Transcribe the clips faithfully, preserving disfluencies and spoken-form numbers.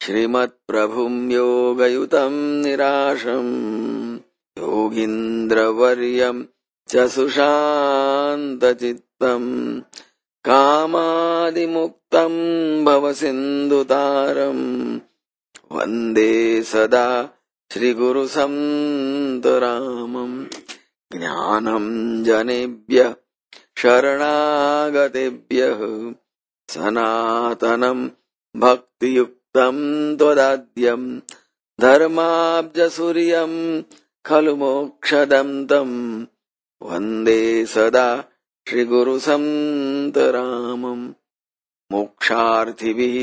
श्रीमत्प्रभुं योगयुतं निराशं योगीन्द्रवर्यं च सुशान्तचित्तं कामादिमुक्तं भवसिन्धुतारं वन्दे सदा श्रीगुरुसन्तरामं ज्ञानं जनेभ्यः शरणागतेभ्यः सनातनं भक्तियुक्तं त्वदाद्यं धर्माब्जसूर्यं खलु मोक्षदं तं वन्दे सदा श्रीगुरुसन्तरामं मोक्षार्थिभिः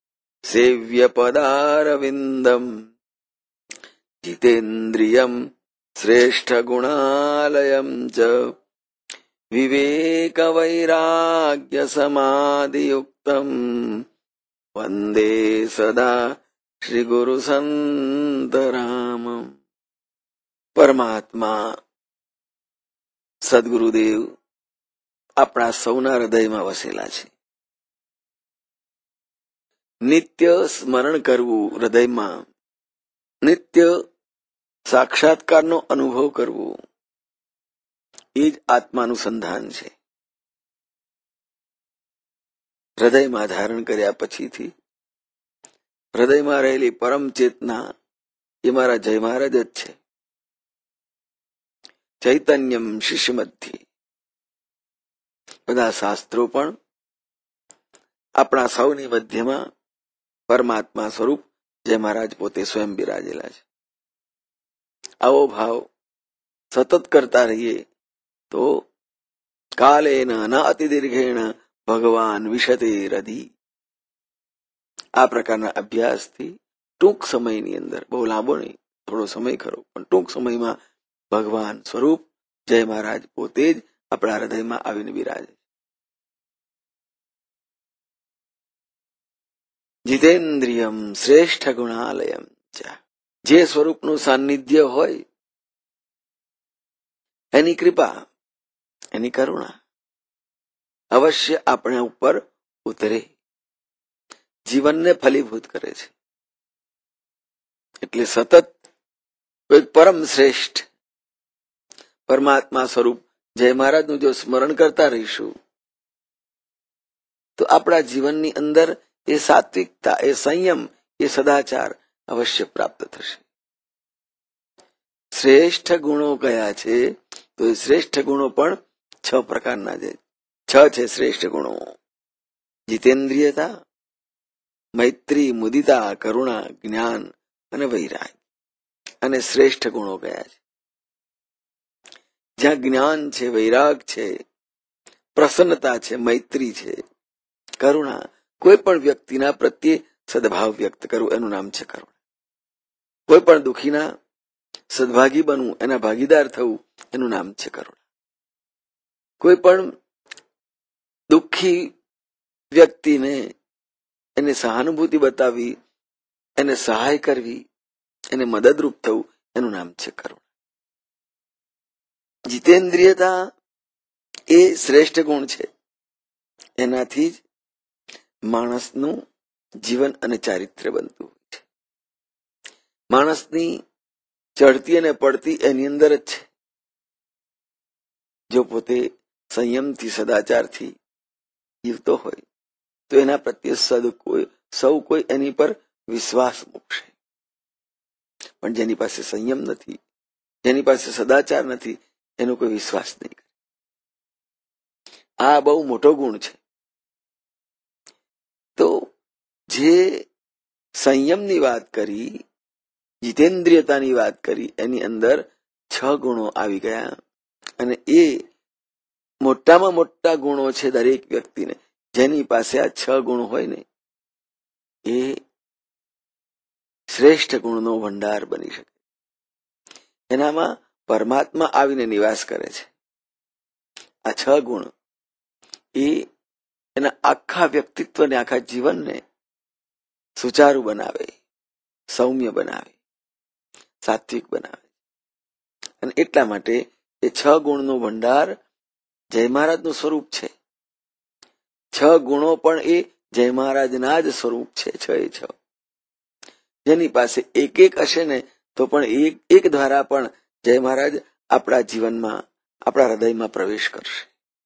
सेव्यपदारविन्दं जितेन्द्रियं श्रेष्ठगुणालयं च विवेकवैराग्यसमाधियुक्तं वन्दे सदा श्रीगुरुसन्तरामं। પરમાત્મા સદગુરુદેવ આપણા સૌના હૃદયમાં વસેલા છે. નિત્ય સ્મરણ કરવું હૃદયમાં, નિત્ય સાક્ષાત્કારનો અનુભવ કરવો એ જ આત્માનુસંધાન છે. હૃદયમાં ધારણ કર્યા પછીથી હૃદયમાં રહેલી પરમ ચેતના એ મારા જય મહારાજ જ છે. ચૈતન્યમ શિષ્યમધ્યે બધા શાસ્ત્રો પણ આપણા સૌની મધ્યમાં પરમાત્મા સ્વરૂપ જય મહારાજ પોતે સ્વયં બિરાજેલા છે. આવો ભાવ સતત કરતા રહીએ તો કાલેન ન અતિદીર્ઘેણ ભગવાન વિશતે રધિ. આ પ્રકારના અભ્યાસથી ટૂંક સમયની અંદર, બહુ લાંબો નહીં, થોડો સમય ખરો, પણ ટૂંક સમયમાં ભગવાન સ્વરૂપ જય મહારાજ પોતે જ આપણા હૃદયમાં આવીને બિરાજે. જીતેન્દ્રિયમ શ્રેષ્ઠ ગુણાલયમ ચ. જે સ્વરૂપનું સાનિધ્ય હોય એની કૃપા, એની કરુણા અવશ્ય આપણા ઉપર ઉતરે, જીવનને ફલીભૂત કરે છે. એટલે સતત કોઈ પરમ શ્રેષ્ઠ પરમાત્મા સ્વરૂપ જય મહારાજનું જો સ્મરણ કરતા રહીશું તો આપણા જીવનની અંદર એ સાત્વિકતા, એ સંયમ, એ સદાચાર અવશ્ય પ્રાપ્ત થશે. શ્રેષ્ઠ ગુણો કયા છે? તો એ શ્રેષ્ઠ ગુણો પણ છ પ્રકારના છે. છ છે શ્રેષ્ઠ ગુણો: જીતેન્દ્રિયતા, મૈત્રી, મુદિતા, કરુણા, જ્ઞાન અને વૈરાગ. અને શ્રેષ્ઠ ગુણો કયા છે? જ્યાં જ્ઞાન છે, વૈરાગ છે, પ્રસન્નતા છે, મૈત્રી છે, કરુણા, કોઈ પણ વ્યક્તિના પ્રત્યે સદભાવ વ્યક્ત કરવું, એનું નામ છે કરુણા. કોઈ પણ દુઃખીના સદભાગી બનવું, એના ભાગીદાર થવું, એનું નામ છે કરુણા. કોઈ પણ દુઃખી વ્યક્તિને એને સહાનુભૂતિ બતાવી, એને સહાય કરવી, એને મદદરૂપ થવું, એનું નામ છે કરુણા. જીતેન્દ્રિયતા એ શ્રેષ્ઠ ગુણ છે. એનાથી જ માણસનું જીવન અને ચારિત્ર્ય બનતું હોય છે. માણસની ચડતી અને પડતી એની અંદર જ છે. જો પોતે સંયમથી, સદાચારથી જીવતો હોય તો એના પ્રત્યે સદ કોઈ સૌ કોઈ એની પર વિશ્વાસ મૂકશે. પણ જેની પાસે સંયમ નથી, જેની પાસે સદાચાર નથી, એનો કોઈ વિશ્વાસ નહીં કરે. આ બહુ મોટો ગુણ છે. તો જે સંયમની વાત કરી, જીતેન્દ્રિયતાની વાત કરી, એની અંદર છ ગુણો આવી ગયા. અને એ મોટામાં મોટા ગુણો છે દરેક વ્યક્તિને. જેની પાસે આ છ ગુણ હોય ને એ શ્રેષ્ઠ ગુણનો ભંડાર બની શકે. એનામાં પરમાત્મા આવીને નિવાસ કરે છે. આ છ ગુણ એ એના આખા વ્યક્તિત્વને, આખા જીવનને સુચારું બનાવે, સૌમ્ય બનાવે, સાત્વિક બનાવે. અને એટલા માટે એ છ ગુણનો ભંડાર જય મહારાજનું સ્વરૂપ છે. છ ગુણો પણ એ જય મહારાજના જ સ્વરૂપ છે. છ એ છ જેની પાસે એક એક હશે ને તો પણ એક એક દ્વારા પણ જય મહારાજ આપણા જીવનમાં આપણા હૃદયમાં પ્રવેશ કરશે.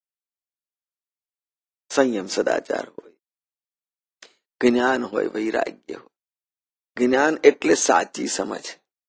સંયમ સદાચાર હોય, જ્ઞાન હોય, વૈરાગ્ય હોય. જ્ઞાન એટલે સાચી સમજ.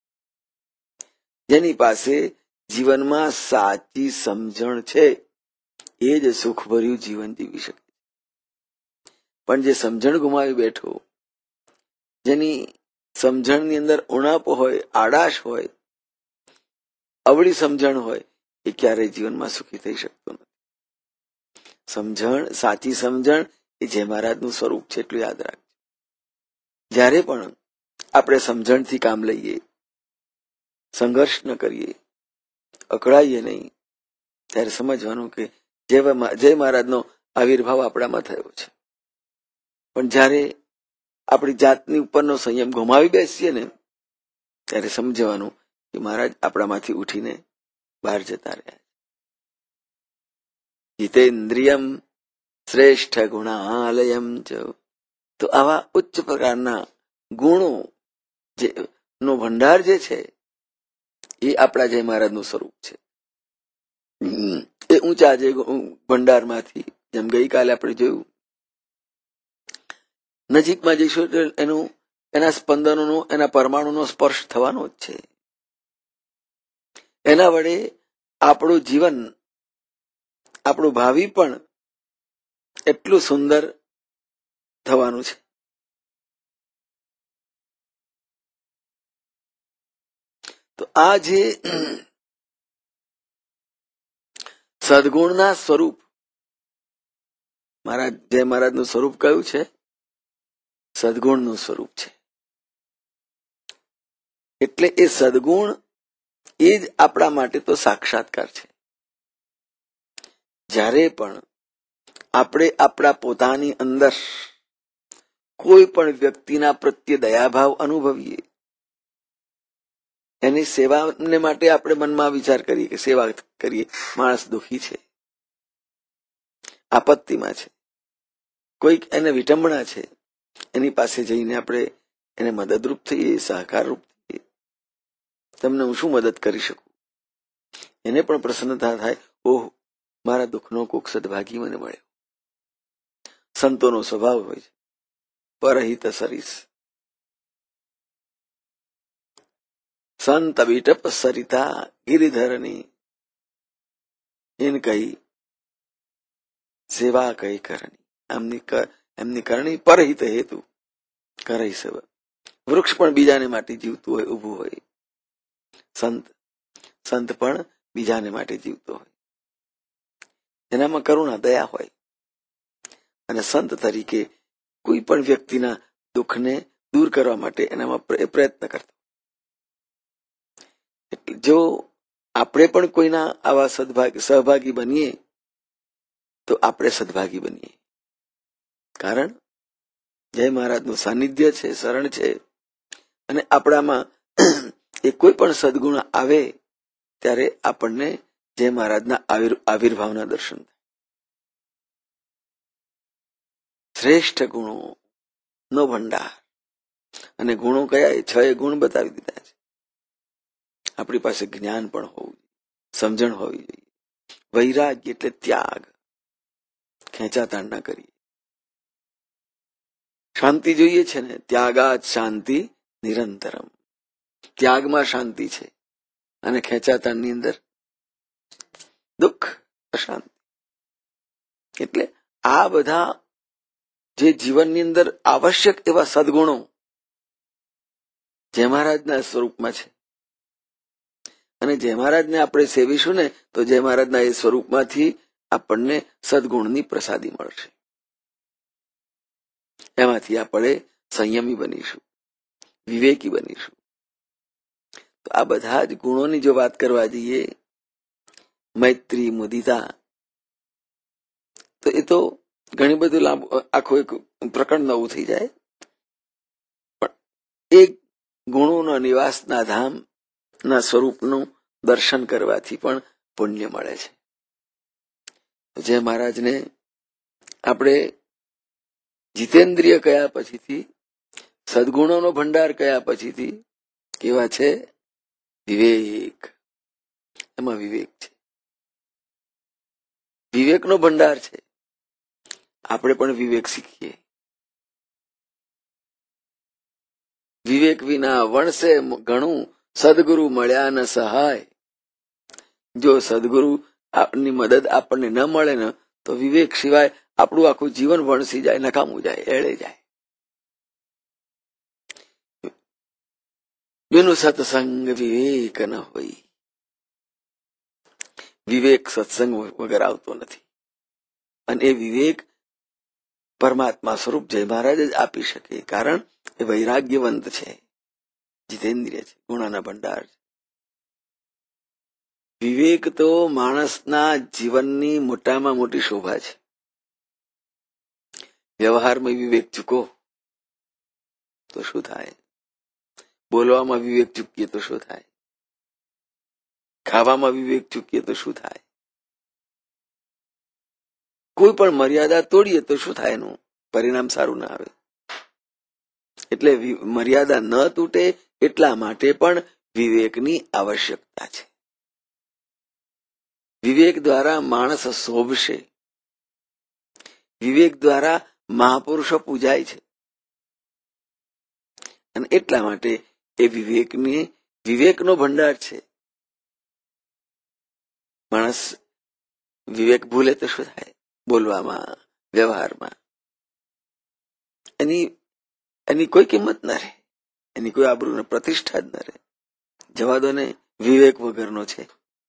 જેની પાસે જીવનમાં સાચી સમજણ છે એ જ સુખભર્યું જીવન જીવી શકે. પણ જે સમજણ ગુમાવી બેઠો, જેની સમજણની અંદર ઉણપ હોય, આડાશ હોય, અવળી સમજણ હોય, એ ક્યારેય જીવનમાં સુખી થઈ શકતો નથી. સમજણ, સાચી સમજણ એ જય મહારાજનું સ્વરૂપ છે, એટલું યાદ રાખજો. જ્યારે પણ આપણે સમજણથી કામ લઈએ, સંઘર્ષ ન કરીએ, અકળાઈએ નહીં, ત્યારે સમજવાનું કે જય મહારાજનો આવિર્ભાવ આપણામાં થયો છે. પણ જ્યારે આપણી જાતની ઉપરનો સંયમ ગુમાવી બેસીએ ને, ત્યારે સમજવાનું કે મહારાજ આપણામાંથી ઉઠીને બહાર જતા રહ્યા. જીતેન્દ્રિયમ શ્રેષ્ઠ ગુણાલયમ ચ. તો આવા ઉચ્ચ પ્રકારના ગુણો જે નો ભંડાર જે છે એ આપણા જય મહારાજનું સ્વરૂપ છે. એ ઊંચા જે ભંડારમાંથી, જેમ ગઈકાલે આપણે જોયું, નજીકમાં જઈશું એનું એના સ્પંદનોનો, એના પરમાણુનો સ્પર્શ થવાનો જ છે. એના વડે આપણું જીવન, આપણું ભાવિ પણ એટલું સુંદર થવાનું છે. તો આ જે સદગુણના સ્વરૂપ, મહારાજ જય મહારાજનું સ્વરૂપ કયું છે? સદગુણનું સ્વરૂપ છે. એટલે એ સદગુણ એ જ આપણા માટે તો સાક્ષાત્કાર છે. જ્યારે પણ આપણે આપણા પોતાની અંદર કોઈ પણ વ્યક્તિના પ્રત્યે દયાભાવ અનુભવીએ, એની સેવાને માટે આપણે મનમાં વિચાર કરીએ કે સેવા કરીએ, માણસ દુઃખી છે, આપત્તિમાં છે, કોઈક એને વિટંબણા છે, એની પાસે જઈને આપણે એને મદદરૂપ થઈએ, સહકારરૂપ થઈએ, તમને હું શું મદદ કરી શકું, એને પણ પ્રસન્નતા થાય, ઓહ મારા દુઃખનો કોક સદભાગી મને મળ્યો. સંતોનો સ્વભાવ હોય છે પરહિત સરીસ. સંત વિટપ સરિતા ગિરિધરની ઇન કહી સેવા કઈ કરણી. એમની એમની કરણી પરહિત હેતુ કરઈ સબ. વૃક્ષ પણ બીજાને માટે જીવતું હોય, ઉભું હોય. સંત સંત પણ બીજાને માટે જીવતો હોય, એનામાં કરુણા, દયા હોય. અને સંત તરીકે કોઈ પણ વ્યક્તિના દુઃખને દૂર કરવા માટે એનામાં પ્રયત્ન કરતા. એટલે જો આપણે પણ કોઈના આવા સદભાગી સહભાગી બનીએ તો આપણે સદભાગી બનીએ. કારણ જય મહારાજનું સાનિધ્ય છે, શરણ છે, અને આપણામાં એ કોઈ પણ સદગુણ આવે ત્યારે આપણને જય મહારાજના આવિર્ભાવના દર્શન થાય. શ્રેષ્ઠ ગુણો નો ભંડાર. અને ગુણો કયા? એ છ એ ગુણ બતાવી દીધા છે. આપણી પાસે જ્ઞાન પણ હોવું જોઈએ, સમજણ હોવી જોઈએ. વૈરાગ્ય એટલે ત્યાગ, ખેંચાતાણ ના કરીએ. શાંતિ જોઈએ છે ને, ત્યાગાત શાંતિ નિરંતરમ. ત્યાગમાં શાંતિ છે અને ખેંચાતાણની અંદર દુઃખ, અશાંતિ. એટલે આ બધા જે જીવનની અંદર આવશ્યક એવા સદગુણો જય મહારાજના સ્વરૂપમાં છે. અને જય મહારાજને આપણે સેવીશું ને તો જય મહારાજના એ સ્વરૂપમાંથી આપણને સદગુણની પ્રસાદી મળશે. એમાંથી આપણે સંયમી બનીશું, વિવેકી બનીશું. તો આ બધા જ ગુણોની જો વાત કરવા જઈએ, મૈત્રી, મુદિતા, તો એ તો ઘણી બધું લાંબુ આખું એક પ્રકરણ નવું થઈ જાય. પણ એક ગુણોના નિવાસના ધામ ના સ્વરૂપનું દર્શન કરવાથી પણ પુણ્ય મળે છે. જય મહારાજને આપણે જીતેન્દ્રિય કયા પછીથી સદગુણોનો ભંડાર કયા પછીથી કેવા છે? વિવેક. એમાં વિવેક છે, વિવેકનો ભંડાર છે. આપણે પણ વિવેક શીખીએ. વિવેક વિના વણસે ઘણું, સદગુરુ મળ્યા ન સહાય. જો સદગુરુ ની મદદ આપણને ન મળે ને તો વિવેક સિવાય આપણું આખું જીવન વણસી જાય, નકામું જાય, એળે જાય. બિનુ સત્સંગ વિવેક ન હોય. વિવેક સત્સંગ વગર આવતો નથી. અને એ વિવેક પરમાત્મા સ્વરૂપ જય મહારાજ જ આપી શકે. કારણ એ વૈરાગ્યવંત છે, જીતેન્દ્રિય છે, ગુણાના ભંડાર છે. વિવેક તો માણસના જીવનની મોટામાં મોટી શોભા છે. વ્યવહારમાં વિવેક ચૂકો તો શું થાય? બોલવામાં વિવેક ચૂકીએ તો શું થાય? ખાવામાં વિવેક ચૂકીએ તો શું થાય? કોઈ પણ મર્યાદા તોડીએ તો શું થાય? એનું પરિણામ સારું ના આવે. એટલે મર્યાદા ન તૂટે એટલા માટે પણ વિવેકની આવશ્યકતા છે. વિવેક દ્વારા માણસ શોભશે. વિવેક દ્વારા મહાપુરુષો પૂજાય છે. અને એટલા માટે એ વિવેકની વિવેકનો ભંડાર છે. માણસ વિવેક ભૂલે તો શું થાય? બોલવામાં, વ્યવહારમાં એની એની કોઈ કિંમત ન રહે, એની કોઈ આબરૂ પ્રતિષ્ઠા જ ન રહે. જવા દો ને, વિવેક વગરનો છે.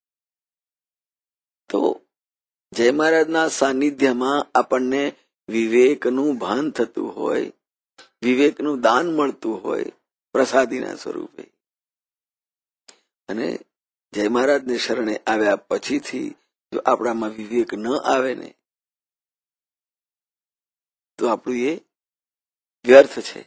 તો જય મહારાજના સાનિધ્યમાં આપણને વિવેકનું ભાન થતું હોય, વિવેકનું દાન મળતું હોય પ્રસાદીના સ્વરૂપે. અને જય મહારાજને શરણે આવ્યા પછીથી જો આપણામાં વિવેક ન આવે ને તો આપણું એ વ્યર્થ છે.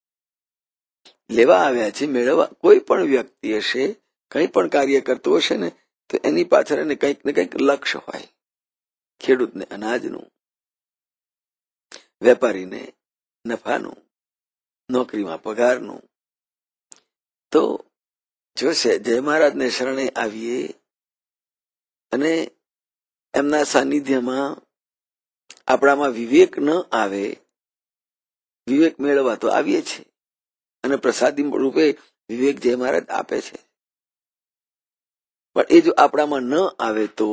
લેવા આવ્યા છે, મેળવવા. કોઈ પણ વ્યક્તિ હશે, કંઈ પણ કાર્ય કરતો હશે ને તો એની પાછળ એને કંઈક ને કંઈક લક્ષ્ય હોય. ખેડૂતને અનાજનું, વેપારીને નફાનું, નોકરીમાં પગારનું. તો જો જય મહારાજને શરણે આવીએ અને એમના સાનિધ્યમાં આપણામાં વિવેક ન આવે, વિવેક મેળવવા તો આવીએ છીએ અને પ્રસાદી રૂપે વિવેક જય મહારાજ આપે છે. પણ એ જો આપણામાં ન આવે તો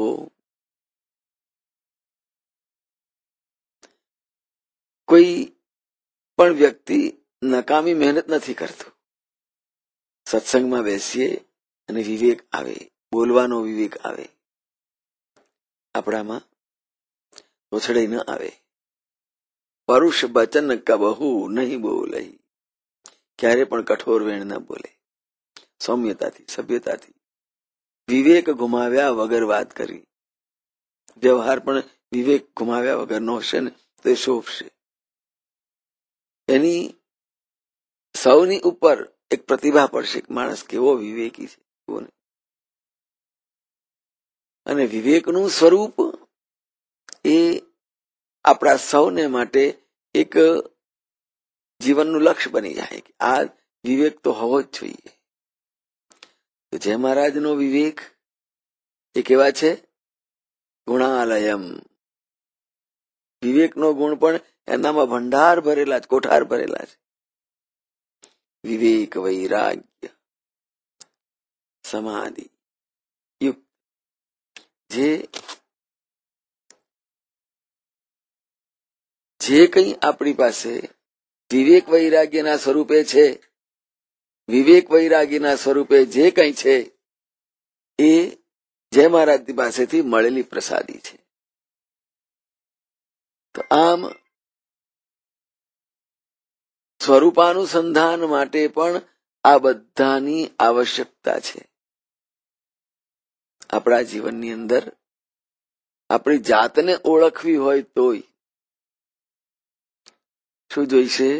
કોઈ પણ વ્યક્તિ નકામી મહેનત નથી કરતું. સત્સંગમાં બેસીએ અને વિવેક આવે, બોલવાનો વિવેક આવે, આપણામાં તોછડાઈ ન આવે. પરુષ બચન કબહુ નહીં બોલઈ. ક્યારે પણ કઠોર વેણ ન બોલે. સૌમ્યતાથી, સભ્યતાથી, વિવેક ગુમાવ્યા વગર વાત કરી. વ્યવહાર પણ વિવેક ગુમાવ્યા વગર નો હશે ને તો એ શોભશે. એની સૌની ઉપર એક પ્રતિભા પડશે કે માણસ કેવો વિવેકી છે. અને વિવેકનું સ્વરૂપ એ આપણા સૌને માટે એક જીવનનું લક્ષ્ય બની જાય કે આ વિવેક તો હોવો જ જોઈએ. તો જય મહારાજનો વિવેક એ કેવા છે? ગુણાલયમ. વિવેકનો ગુણ પણ એનામાં ભંડાર ભરેલા છે, કોઠાર ભરેલા છે. વિવેક વૈરાગ્ય સમાધિ યુક્ત જે જે કંઈ આપણી પાસે વિવેક વૈરાગ્યના સ્વરૂપે છે, વિવેક વૈરાગ્યના સ્વરૂપે જે કંઈ છે એ જય મહારાજની પાસેથી મળેલી પ્રસાદી છે. તો આમ સ્વરૂપાનુસંધાન માટે પણ આ બધાની આવશ્યકતા છે. આપણા જીવનની અંદર આપણી જાતને ઓળખવી હોય તોય શું જોઈશે?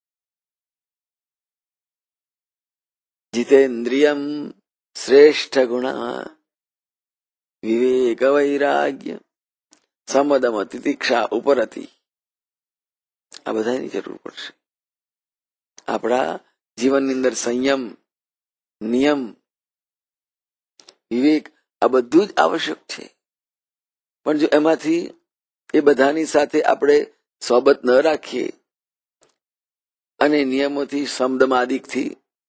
જીતેન્દ્રિયમ શ્રેષ્ઠ ગુણા વિવેક વૈરાગ્ય સમદમ તિતિક્ષા ઉપરતી. આ બધાની જરૂર પડશે. આપણા જીવનની અંદર સંયમ, નિયમ, વિવેક આ બધું જ આવશ્યક છે. પણ જો એમાંથી એ બધાની સાથે આપણે સોબત ન રાખીએ અને નિયમોથી સમદમાદિકથી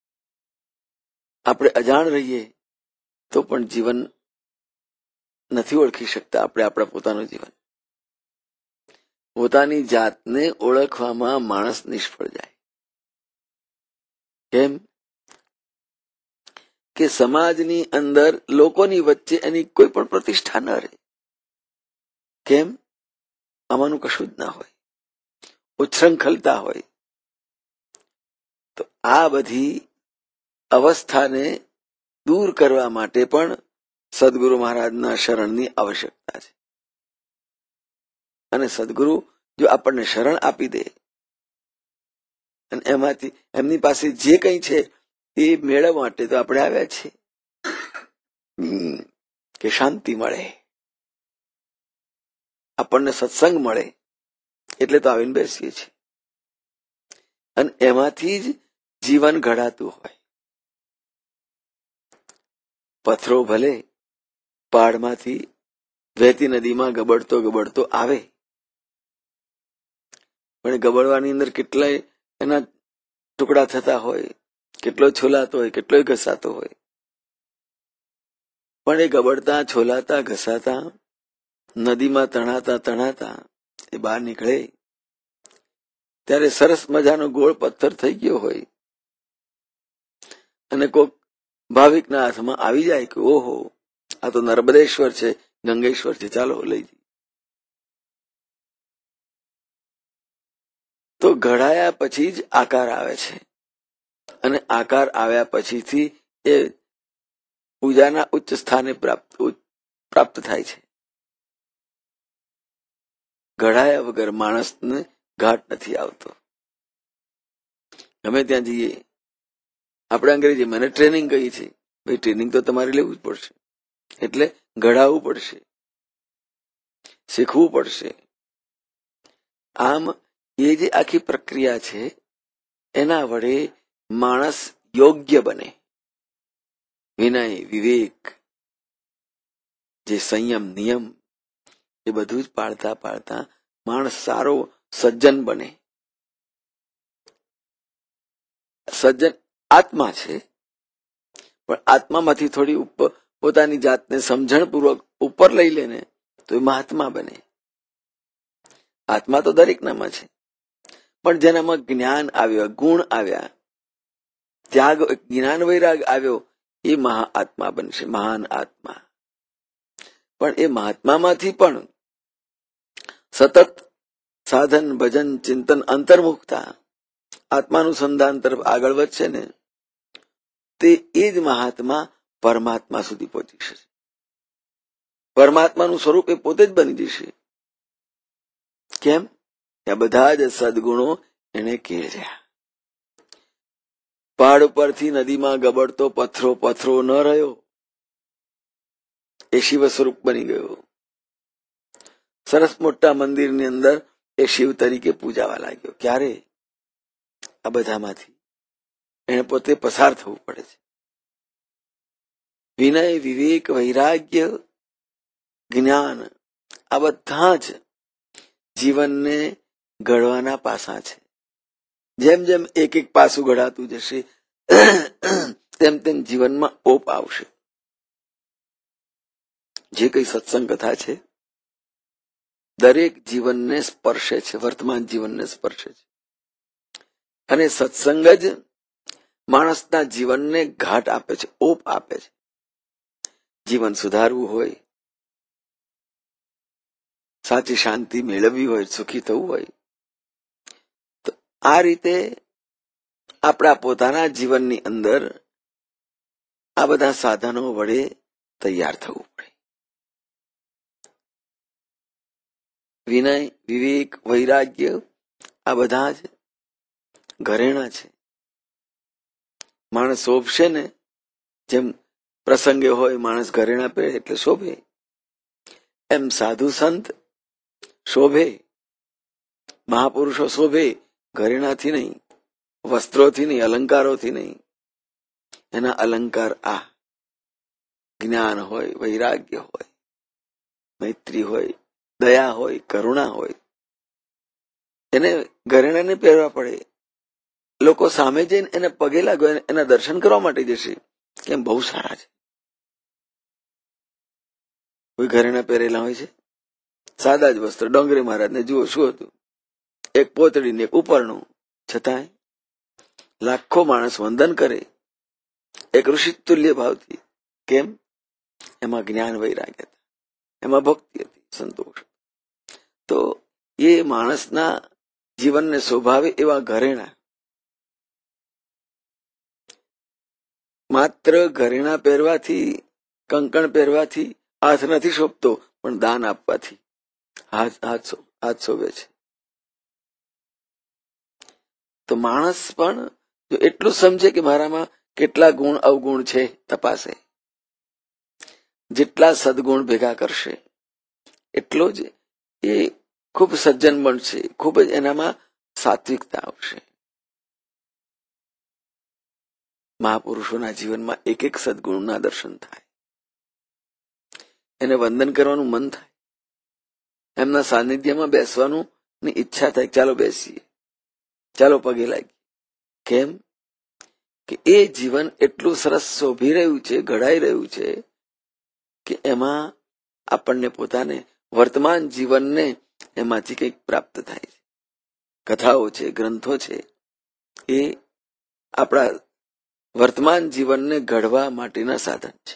આપણે અજાણ રહીએ તો પણ જીવન નથી ઓળખી શકતા આપણે આપણા પોતાનું જીવન. પોતાની જાતને ઓળખવામાં માણસ નિષ્ફળ જાય. કેમ કે સમાજની અંદર લોકોની વચ્ચે એની કોઈ પણ પ્રતિષ્ઠા ન રહે. કેમ? આમાંનું કશું જ ના હોય, ઉચ્છૃંખલતા હોય. તો આ બધી અવસ્થાને દૂર કરવા માટે પણ સદગુરુ મહારાજના શરણની આવશ્યકતા છે. અને સદગુરુ જો આપણને શરણ આપી દે અને એમાંથી એમની પાસે જે કંઈ છે એ મેળવવા માટે તો આપણે આવ્યા છીએ કે શાંતિ મળે, આપણને સત્સંગ મળે, એટલે તો આવીને બેસીએ છીએ. અને એમાંથી જ જીવન ઘડાતું હોય. પથ્થરો ભલે પહાડમાંથી વહેતી નદીમાં ગબડતો ગબડતો આવે, પણ ગબડવાની અંદર કેટલાય એના ટુકડા થતા હોય, કેટલો છોલાતો હોય, કેટલોય ઘસાતો હોય. પણ એ ગબડતા, છોલાતા, ઘસાતા, નદીમાં તણાતા તણાતા એ બહાર નીકળે ત્યારે સરસ મજાનો ગોળ પથ્થર થઈ ગયો હોય અને કોક ભાવિકના હાથમાં આવી જાય કે ઓહો આ તો નર્મદેશ્વર છે, ગંગેશ્વર છે, ચાલો લઈ જઈએ. તો ઘડાયા પછી જ આકાર આવે છે અને આકાર આવ્યા પછીથી એ પૂજાના ઉચ્ચ સ્થાને પ્રાપ્ત પ્રાપ્ત થાય છે. ઘડાયા વગર માણસને ઘાટ નથી આવતો. ગમે ત્યાં જઈએ આપણે અંગ્રેજી મને ટ્રેનિંગ કહી છે, ભાઈ ટ્રેનિંગ તો તમારે લેવું જ પડશે, એટલે ઘડાવવું પડશે, શીખવું પડશે. આમ એ જે આખી પ્રક્રિયા છે એના વડે માણસ યોગ્ય બને. વિનય, વિવેક, જે સંયમ, નિયમ એ બધું જ પાળતા પાળતા માણસ સારો સજ્જન બને. સજ્જન આત્મા છે, પણ આત્મામાંથી થોડી ઉપર પોતાની જાતને સમજણપૂર્વક ઉપર લઈ લે ને તો એ મહાત્મા બને. આત્મા તો દરેકનામાં છે, પણ જેનામાં જ્ઞાન આવ્યું, ગુણ આવ્યા, ત્યાગ, જ્ઞાન વૈરાગ આવ્યો, એ મહા આત્મા બનશે, મહાન આત્મા. પણ એ મહાત્મામાંથી પણ સતત સાધન, ભજન, ચિંતન, અંતર્મુખતા, આત્માનુસંધાન તરફ આગળ વધશે ને તે એ જ મહાત્મા પરમાત્મા સુધી પહોંચી જશે. પરમાત્માનું સ્વરૂપ એ પોતે જ બની જશે. કેમ? આ બધા જ સદગુણો એને કેળવ્યા. પહાડ ઉપરથી નદીમાં ગબડતો પથ્થરો પથ્થરો ન રહ્યો, એ શિવ સ્વરૂપ બની ગયો. સરસ મોટા મંદિરની અંદર એ શિવ તરીકે પૂજાવા લાગ્યો. ક્યારે? આ બધામાંથી એને પોતે પસાર થવું પડે છે. વિનય, વિવેક, વૈરાગ્ય, જ્ઞાન આ બધા જ જીવનને ઘડવાના પાસા છે. જેમ જેમ એક એક પાસું ઘડાતું જશે તેમ તેમ જીવનમાં ઓપ આવશે. જે કઈ સત્સંગ કથા છે દરેક જીવનને સ્પર્શે છે, વર્તમાન જીવનને સ્પર્શે છે. અને સત્સંગ જ માણસના જીવનને ઘાટ આપે છે, ઓપ આપે છે. જીવન સુધારવું હોય, સાચી શાંતિ મેળવવી હોય, સુખી થવું હોય, તો આ રીતે આપણા પોતાના જીવનની અંદર આ બધા સાધનો વડે તૈયાર થવું પડે. વિનય, વિવેક, વૈરાગ્ય આ બધા જ ઘરેણા છે. માણસ શોભશે ને, જેમ પ્રસંગે હોય માણસ ઘરેણા પહેરે એટલે શોભે, એમ સાધુ સંત શોભે, મહાપુરુષો શોભે, ઘરેણાથી નહીં. વસ્ત્રોથી નહીં, અલંકારોથી નહીં, એના અલંકાર આ જ્ઞાન હોય, વૈરાગ્ય હોય, મૈત્રી હોય, દયા હોય, કરુણા હોય. એને ઘરેણાને પહેરવા પડે. લોકો સામે જઈને એને પગે લાગો, એના દર્શન કરવા માટે જશે, કેમ બહુ સારા છે. કોઈ ઘરેણા પહેરેલા હોય છે, સાદા જ વસ્ત્ર. ડોંગરી મહારાજને જુઓ શું હતું, એક પોતડી ને એક ઉપરનું, છતાંય લાખો માણસ વંદન કરે એક ઋષિ તુલ્ય ભાવથી. કેમ? એમાં જ્ઞાન વૈરાગ્ય હતા, એમાં ભક્તિ હતી, સંતોષ. તો એ માણસના જીવનને શોભાવે એવા ઘરેણા. માત્ર ઘરેણા પહેરવાથી, કંકણ પહેરવાથી હાથ નથી શોભતો, પણ દાન આપવાથી હાથ હાથ હાથ શોભે છે. તો માણસ પણ જો એટલું સમજે કે મારામાં કેટલા ગુણ અવગુણ છે તપાસે, જેટલા સદગુણ ભેગા કરશે એટલો જ એ ખૂબ સજ્જન બનશે, ખૂબ જ એનામાં સાત્વિકતા આવશે. મહાપુરુષોના જીવનમાં એક એક સદગુણના દર્શન થાય, એને વંદન કરવાનું મન થાય, એમના સાનિધ્યમાં બેસવાનું ની ઈચ્છા થાય. ચાલો બેસીએ, ચાલો પગે લાગીએ. કેમ? કે એ જીવન એટલું સરસ શોભી રહ્યું છે, ઘડાઈ રહ્યું છે કે એમાં આપણને પોતાને વર્તમાન જીવનને એમાંથી કંઈક પ્રાપ્ત થાય છે. કથાઓ છે, ગ્રંથો છે, એ આપણા વર્તમાન જીવનને ઘડવા માટેના સાધન છે.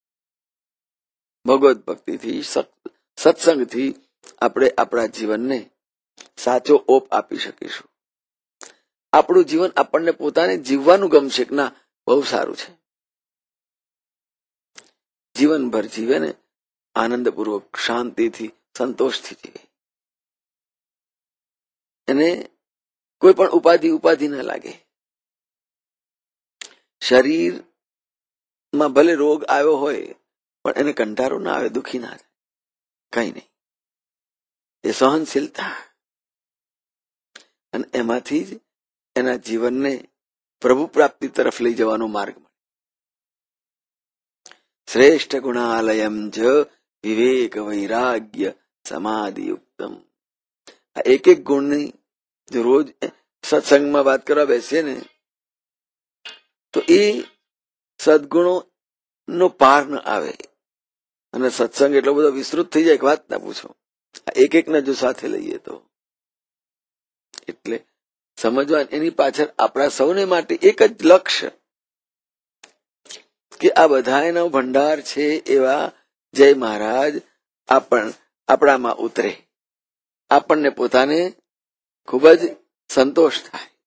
ભગવત ભક્તિથી, સત્સંગથી આપણે આપણા જીવનને સાચો ઓપ આપી શકીશું. આપણું જીવન આપણને પોતાને જીવવાનું ગમશે કે ના બહુ સારું છે. જીવનભર જીવે ને આનંદપૂર્વક, શાંતિથી, સંતોષથી જીવે. એને કોઈ પણ ઉપાધિ ઉપાધિ ના લાગે. શરીરમાં ભલે રોગ આવ્યો હોય પણ એને કંટાળો ના આવે, દુઃખી ના થાય, કઈ નહીં. એ સહનશીલતા, અને એમાંથી જ એના જીવનને પ્રભુ પ્રાપ્તિ તરફ લઈ જવાનો માર્ગ મળે. શ્રેષ્ઠ ગુણાલયમ જ વિવેક વૈરાગ્ય સમાધિયુક્તમ. આ એક એક ગુણની જો રોજ સત્સંગમાં વાત કરવા બેસીએ ને તો એ સદગુણો નો પાર ન આવે. અને સત્સંગ એટલો બધો વિસ્તૃત થઈ જાય કે વાત ના પૂછો. આ એક એક ને જો સાથે લઈએ તો એટલે સમજવા, એની પાછળ આપણા સૌને માટે એક જ લક્ષ્ય કે આ બધા એનો ભંડાર છે એવા જય મહારાજ આપણ આપણામાં ઉતરે, આપણને પોતાને ખૂબ જ સંતોષ થાય.